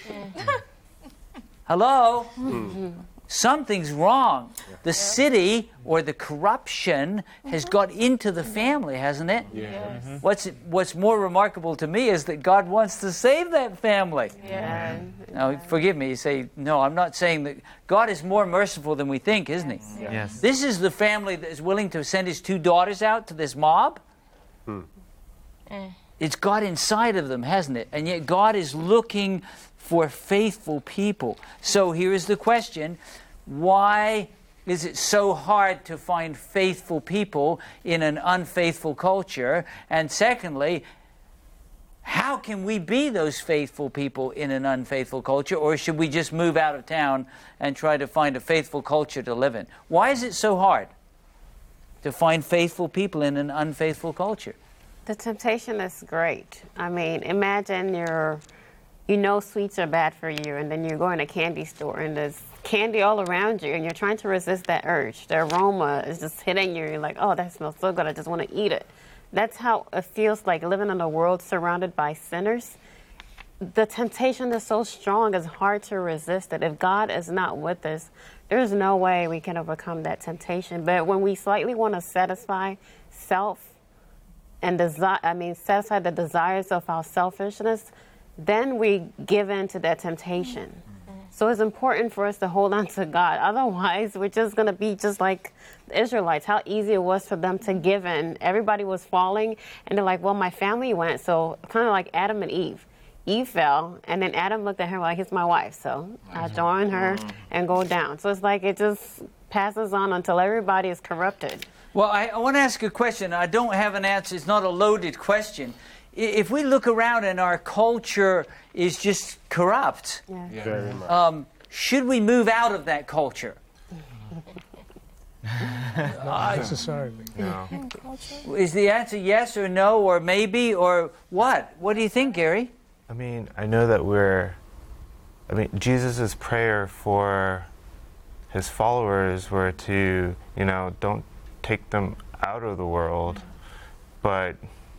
Hello? Mm-hmm. Something's wrong. Yeah. The city or the corruption has got into the family, hasn't it? Yeah. Mm-hmm. What's what's more remarkable to me is that God wants to save that family. Yeah. Now, forgive me, you say, no, I'm not saying that. God is more merciful than we think, isn't he? Yeah. Yes. This is the family that is willing to send his two daughters out to this mob. Hmm. It's got inside of them, hasn't it? And yet God is looking for faithful people. So here is the question. Why is it so hard to find faithful people in an unfaithful culture? And secondly, how can we be those faithful people in an unfaithful culture? Or should we just move out of town and try to find a faithful culture to live in? Why is it so hard to find faithful people in an unfaithful culture? The temptation is great. I mean, imagine you're, you know sweets are bad for you, and then you go in a candy store and there's candy all around you, and you're trying to resist that urge. The aroma is just hitting you. You're like, oh, that smells so good. I just want to eat it. That's how it feels like living in a world surrounded by sinners. The temptation is so strong, it's hard to resist it. If God is not with us, there's no way we can overcome that temptation. But when we slightly want to satisfy self and desire, I mean, satisfy the desires of our selfishness, then we give in to that temptation. So it's important for us to hold on to God. Otherwise, we're just going to be just like the Israelites, how easy it was for them to give in. Everybody was falling, and they're like, well, my family went. So kind of like Adam and Eve. Eve fell, and then Adam looked at her like, it's my wife. So I join her and go down. So it's like it just passes on until everybody is corrupted. Well, I, I want to ask a question. I don't have an answer. It's not a loaded question. If we look around and our culture is just corrupt, Yeah. Yeah. Very much. um, should we move out of that culture? Not necessarily. No. Is the answer yes or no or maybe or what? What do you think, Gary? I mean, I know that we're, I mean, Jesus' prayer for his followers were to, you know, don't take them out of the world, but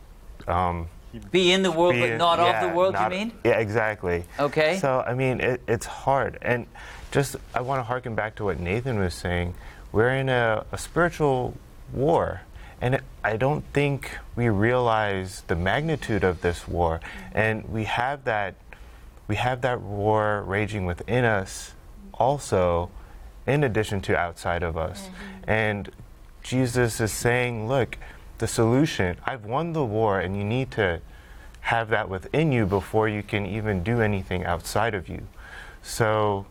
um, be in the world, be but in- not yeah, of the world, not- you mean? Yeah, exactly. Okay. So, I mean, it, it's hard. And just, I want to harken back to what Nathan was saying. We're in a, a spiritual war. And it, I don't think we realize the magnitude of this war. And we have that, we have that war raging within us also, in addition to outside of us. And Jesus is saying, look, the solution, I've won the war, and you need to have that within you before you can even do anything outside of you. So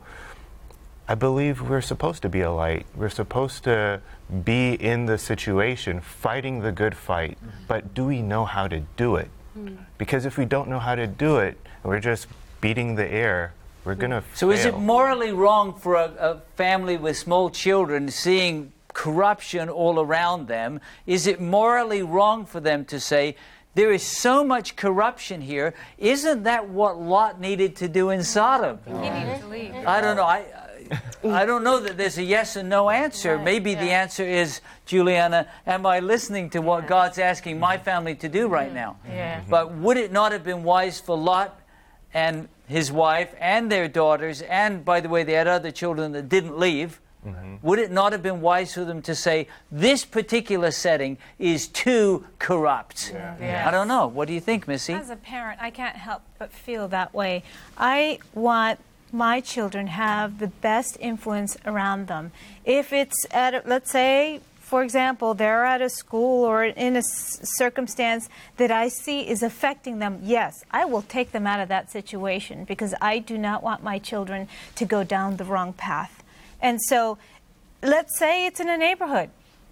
I believe we're supposed to be a light. We're supposed to be in the situation, fighting the good fight. But do we know how to do it? Because if we don't know how to do it, and we're just beating the air, we're going to fail. So is it morally wrong for a, a family with small children seeing corruption all around them? Is it morally wrong for them to say, there is so much corruption here, isn't that what Lot needed to do in Sodom? He needed to leave. I don't know. I, I don't know that there's a yes and no answer. Maybe the answer is, Juliana, am I listening to what God's asking my family to do right now? Yeah. But would it not have been wise for Lot and his wife and their daughters, and by the way, they had other children that didn't leave, mm-hmm. would it not have been wise for them to say, this particular setting is too corrupt? Yeah. Yes. I don't know. What do you think, Missy? As a parent, I can't help but feel that way. I want my children have the best influence around them. If it's at, let's say, for example, they're at a school or in a s- circumstance that I see is affecting them, yes, I will take them out of that situation because I do not want my children to go down the wrong path. And so, let's say it's in a neighborhood.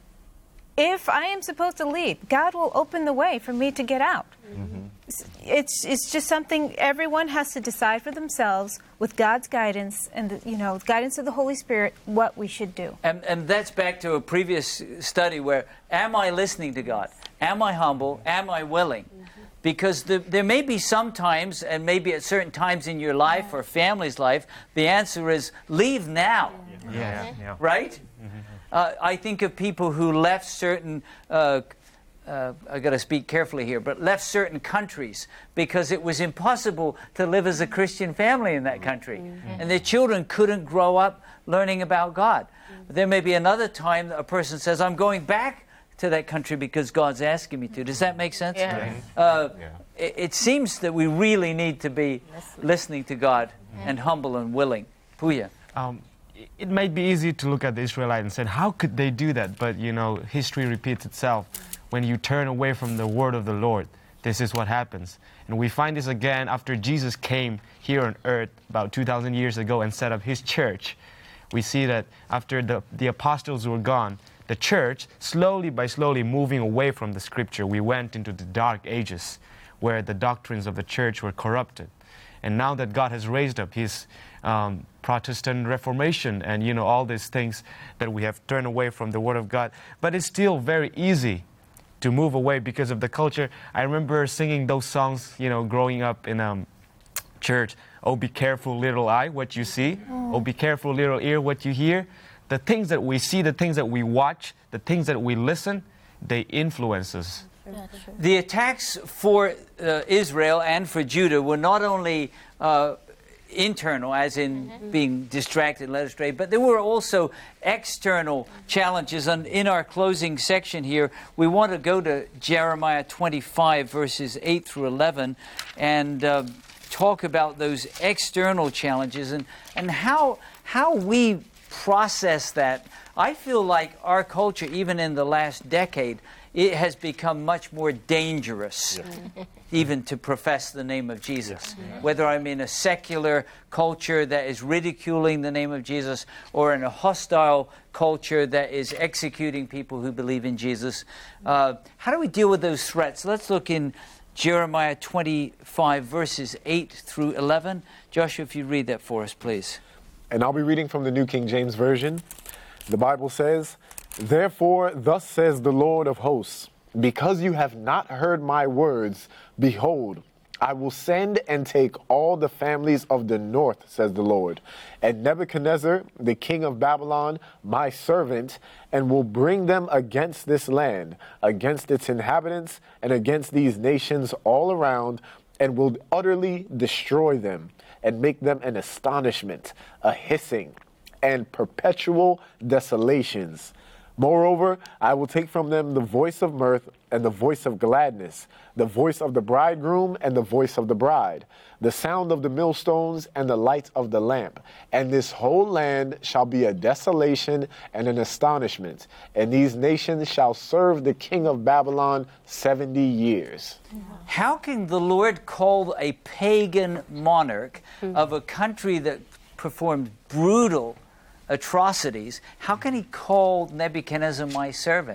If I am supposed to lead, God will open the way for me to get out. Mm-hmm. It's it's just something everyone has to decide for themselves with God's guidance and the, you know guidance of the Holy Spirit what we should do. And, and that's back to a previous study where am I listening to God? Am I humble? Am I willing? Because the, there may be some times, and maybe at certain times in your life or family's life, the answer is leave now. Yeah. Yeah. Yeah. Right? Uh, I think of people who left certain, uh, uh, I got to speak carefully here, but left certain countries because it was impossible to live as a Christian family in that country. Mm-hmm. And their children couldn't grow up learning about God. Mm-hmm. There may be another time that a person says, I'm going back to that country because God's asking me to. Does that make sense? Yeah. Uh, yeah. It, it seems that we really need to be listening to God Yeah. and humble and willing. Puya. Um, it might be easy to look at the Israelites and say, how could they do that? But, you know, history repeats itself. When you turn away from the word of the Lord, this is what happens. And we find this again after Jesus came here on earth about two thousand years ago and set up his church. We see that after the, the apostles were gone, the church, slowly by slowly moving away from the scripture, we went into the dark ages where the doctrines of the church were corrupted. And now that God has raised up his um, Protestant Reformation and, you know, all these things that we have turned away from the Word of God. But it's still very easy to move away because of the culture. I remember singing those songs, you know, growing up in um, church. Oh, be careful, little eye, what you see. Oh, be careful, little ear, what you hear. The things that we see, the things that we watch, the things that we listen, they influence us. The attacks for uh, Israel and for Judah were not only uh, internal, as in mm-hmm. being distracted, led astray, but there were also external challenges. And in our closing section here, we want to go to Jeremiah twenty-five, verses eight through eleven, and uh, talk about those external challenges and, and how how we process that. I feel like our culture, even in the last decade, it has become much more dangerous, yeah. even to profess the name of Jesus. Yeah. Whether I'm in a secular culture that is ridiculing the name of Jesus or in a hostile culture that is executing people who believe in Jesus. Uh, how do we deal with those threats? Let's look in Jeremiah twenty-five, verses eight through eleven. Joshua, if you read that for us, please. And I'll be reading from the New King James Version. The Bible says, Therefore, thus says the Lord of hosts, because you have not heard my words, behold, I will send and take all the families of the north, says the Lord, and Nebuchadnezzar, the king of Babylon, my servant, and will bring them against this land, against its inhabitants, and against these nations all around, and will utterly destroy them, and make them an astonishment, a hissing, and perpetual desolations. Moreover, I will take from them the voice of mirth and the voice of gladness, the voice of the bridegroom and the voice of the bride, the sound of the millstones and the light of the lamp. And this whole land shall be a desolation and an astonishment. And these nations shall serve the king of Babylon seventy years. How can the Lord call a pagan monarch of a country that performed brutal atrocities, how can he call Nebuchadnezzar my servant?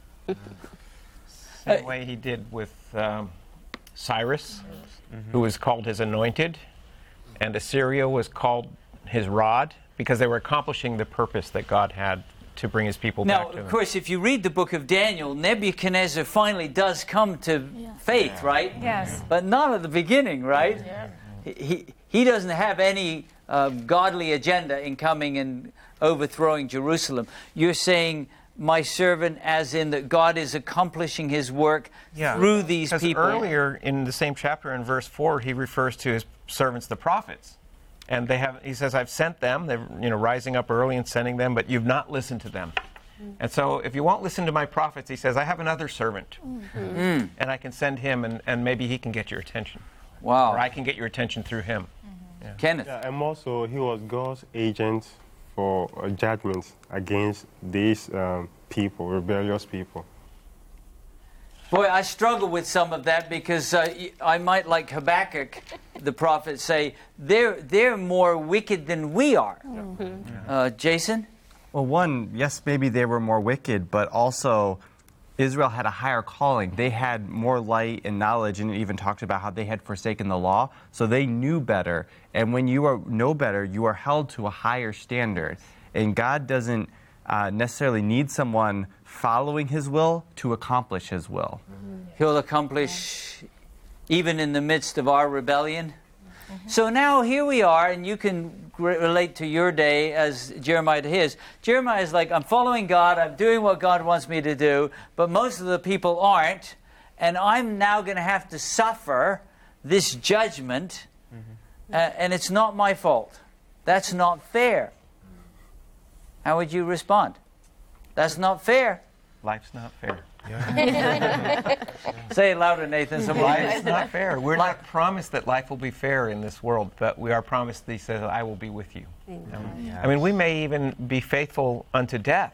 Same way he did with um, Cyrus, mm-hmm. who was called his anointed, and Assyria was called his rod, because they were accomplishing the purpose that God had to bring his people now, back to him. Now, of course, if you read the book of Daniel, Nebuchadnezzar finally does come to yeah. faith, yeah. right? Yes. But not at the beginning, right? Yeah. He, he doesn't have any uh, godly agenda in coming and overthrowing Jerusalem. You're saying my servant as in that God is accomplishing his work yeah. through these people. Earlier in the same chapter in verse four, he refers to his servants, the prophets. And they have, he says, I've sent them. They're, you know, rising up early and sending them, but you've not listened to them. Mm-hmm. And so if you won't listen to my prophets, he says, I have another servant. Mm-hmm. Mm. And I can send him, and, and maybe he can get your attention. Wow. Or I can get your attention through him. Mm-hmm. Yeah. Kenneth. Yeah, and also, he was God's agent for uh, judgment against these um, people, rebellious people. Boy, I struggle with some of that because uh, I might, like Habakkuk, the prophet, say, they're, they're more wicked than we are. Mm-hmm. Uh, Jason? Well, one, yes, maybe they were more wicked, but also Israel had a higher calling. They had more light and knowledge, and it even talked about how they had forsaken the law, so they knew better. And when you are, know better, you are held to a higher standard. And God doesn't uh, necessarily need someone following His will to accomplish His will. He'll accomplish even in the midst of our rebellion. So now here we are, and you can re- relate to your day as Jeremiah to his. Jeremiah is like, I'm following God, I'm doing what God wants me to do, but most of the people aren't, and I'm now going to have to suffer this judgment, mm-hmm. uh, and it's not my fault. That's not fair. How would you respond? That's not fair. Life's not fair. Say it louder, Nathan. Life's not fair. We're not promised that life will be fair in this world, but we are promised that He says, I will be with you. Um, I mean, we may even be faithful unto death.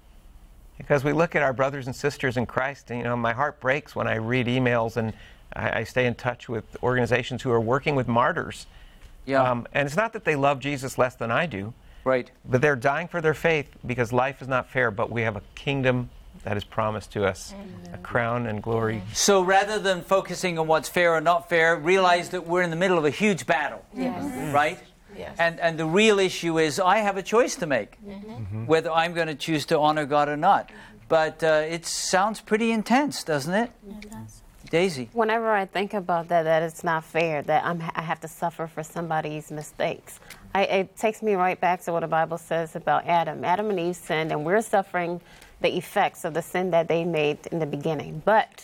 Because we look at our brothers and sisters in Christ, and, you know, my heart breaks when I read emails and I, I stay in touch with organizations who are working with martyrs. Yeah. Um, and it's not that they love Jesus less than I do. Right. But they're dying for their faith because life is not fair, but we have a kingdom that is promised to us, a crown and glory. So rather than focusing on what's fair or not fair, realize that we're in the middle of a huge battle. Yes. Right? Yes. And and the real issue is I have a choice to make, Mm-hmm. whether I'm going to choose to honor God or not. But uh, it sounds pretty intense, doesn't it? It does. Daisy. Whenever I think about that, that it's not fair, that I'm, I have to suffer for somebody's mistakes. I, it takes me right back to what the Bible says about Adam. Adam and Eve sinned, and we're suffering the effects of the sin that they made in the beginning. But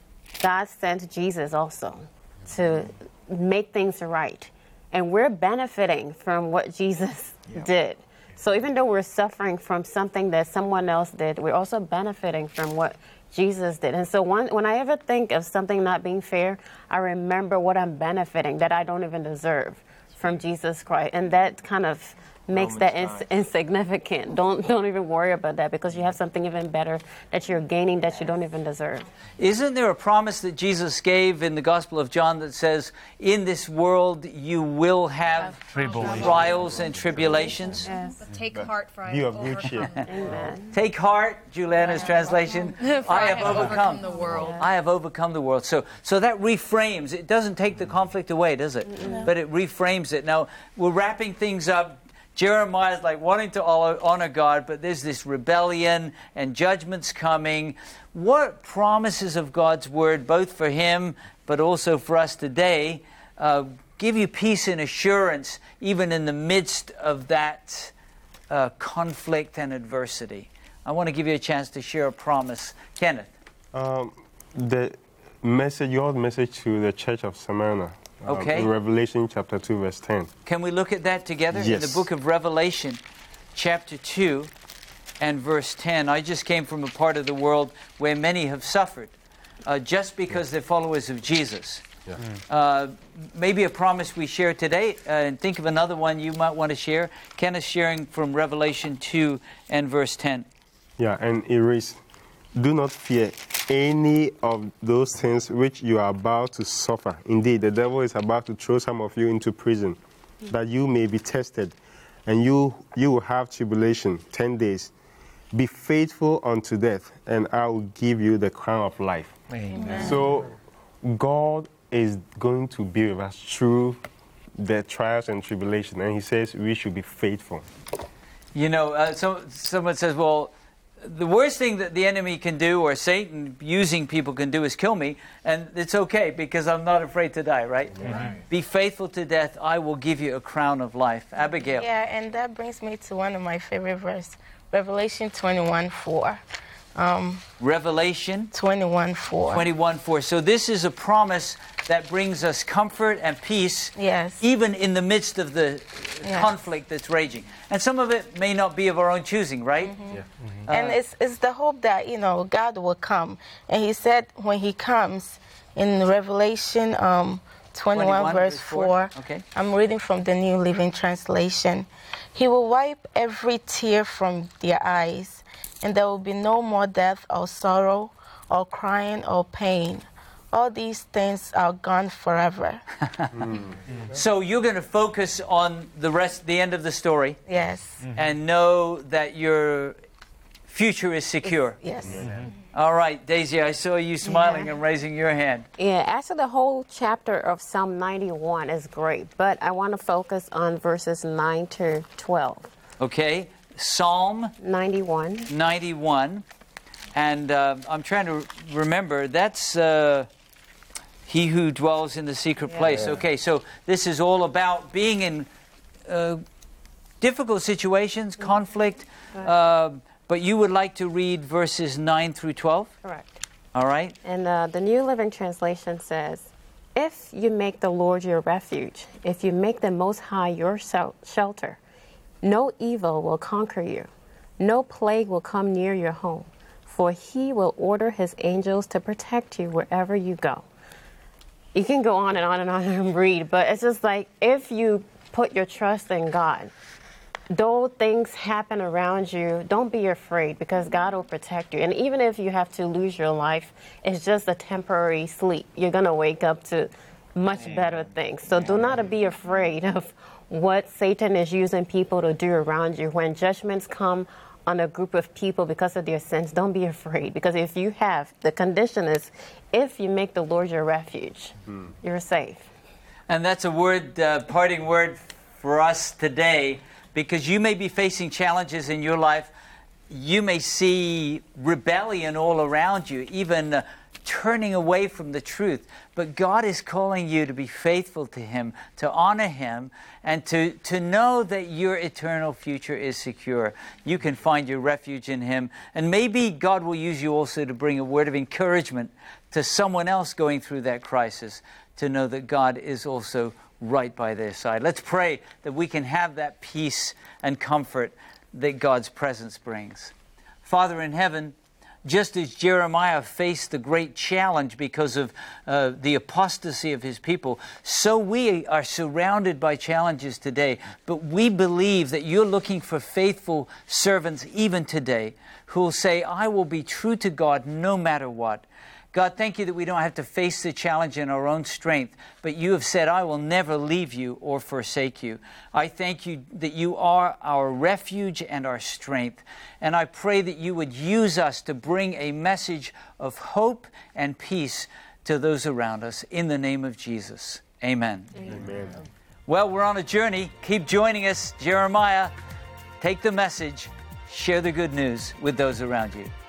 God sent Jesus also to make things right. And we're benefiting from what Jesus yeah. did. So even though we're suffering from something that someone else did, we're also benefiting from what Jesus did. And so one, when I ever think of something not being fair, I remember what I'm benefiting that I don't even deserve from Jesus Christ. And that kind of makes that ins- insignificant. Don't don't even worry about that because you have something even better that you're gaining that you don't even deserve. Isn't there a promise that Jesus gave in the Gospel of John that says, in this world you will have trials and tribulations? Yes. But take heart, for I Be have of good cheer. Amen. Take heart, Juliana's translation. I have overcome the world. I have overcome the world. So so that reframes. It doesn't take the conflict away, does it? No. But it reframes it. Now, we're wrapping things up. Jeremiah is like wanting to honor God, but there's this rebellion and judgment's coming. What promises of God's word, both for him but also for us today, uh, give you peace and assurance even in the midst of that uh, conflict and adversity? I want to give you a chance to share a promise. Kenneth. Um, the message, your message to the church of Smyrna. Um, Okay. in Revelation chapter two, verse ten. Can we look at that together? Yes. In the book of Revelation, chapter two and verse ten. I just came from a part of the world where many have suffered uh, just because they're followers of Jesus. Yeah. Uh, maybe a promise we share today, uh, and think of another one you might want to share. Ken is sharing from Revelation two and verse ten. Yeah, and it reads, do not fear any of those things which you are about to suffer. Indeed, the devil is about to throw some of you into prison, that you may be tested, and you you will have tribulation ten days. Be faithful unto death, and I will give you the crown of life. Amen. So God is going to be with us through the trials and tribulation, and He says we should be faithful. You know, uh, so, someone says, well, the worst thing that the enemy can do, or Satan using people can do, is kill me. And it's okay because I'm not afraid to die, right? Right. Be faithful to death. I will give you a crown of life. Abigail. Yeah, and that brings me to one of my favorite verses, Revelation twenty-one four. Um, Revelation twenty-one four. twenty-one four. So this is a promise that brings us comfort and peace, Yes. even in the midst of the Yes. conflict that's raging. And some of it may not be of our own choosing, right? Mm-hmm. Yeah. Uh, And it's it's the hope that, you know, God will come. And He said when He comes in Revelation um, twenty-one, twenty-one, verse verse four. four. Okay. I'm reading from the New Living Translation. He will wipe every tear from their eyes, and there will be no more death or sorrow or crying or pain. All these things are gone forever. So you're going to focus on the rest, the end of the story. Yes. Mm-hmm. And know that your future is secure. Yes. Mm-hmm. All right, Daisy, I saw you smiling Yeah. and raising your hand. Yeah, actually the whole chapter of Psalm ninety-one is great, but I want to focus on verses nine to twelve. Okay, Psalm ninety-one. ninety-one. And uh, I'm trying to remember, that's uh, he who dwells in the secret Yeah. place. Okay, so this is all about being in uh, difficult situations, conflict, uh, but you would like to read verses nine through twelve? Correct. All right. And uh, the New Living Translation says, if you make the Lord your refuge, if you make the Most High your shel- shelter, no evil will conquer you, no plague will come near your home, for he will order his angels to protect you wherever you go. You can go on and on and on and read, but it's just like if you put your trust in God, though things happen around you, don't be afraid because God will protect you. And even if you have to lose your life, it's just a temporary sleep. You're going to wake up to much better things. So do not be afraid of what Satan is using people to do around you. When judgments come on a group of people because of their sins, don't be afraid. Because if you have, the condition is if you make the Lord your refuge, mm-hmm. you're safe. And that's a word, uh, parting word for us today, because you may be facing challenges in your life. You may see rebellion all around you, even uh, turning away from the truth. But God is calling you to be faithful to Him, to honor Him, and to, to know that your eternal future is secure. You can find your refuge in Him. And maybe God will use you also to bring a word of encouragement to someone else going through that crisis, to know that God is also right by their side. Let's pray that we can have that peace and comfort that God's presence brings. Father in heaven, just as Jeremiah faced the great challenge because of uh, the apostasy of his people, so we are surrounded by challenges today. But we believe that you're looking for faithful servants even today who will say, I will be true to God no matter what. God, thank you that we don't have to face the challenge in our own strength, but you have said, I will never leave you or forsake you. I thank you that you are our refuge and our strength. And I pray that you would use us to bring a message of hope and peace to those around us. In the name of Jesus. Amen. Amen. Well, we're on a journey. Keep joining us. Jeremiah, take the message, share the good news with those around you.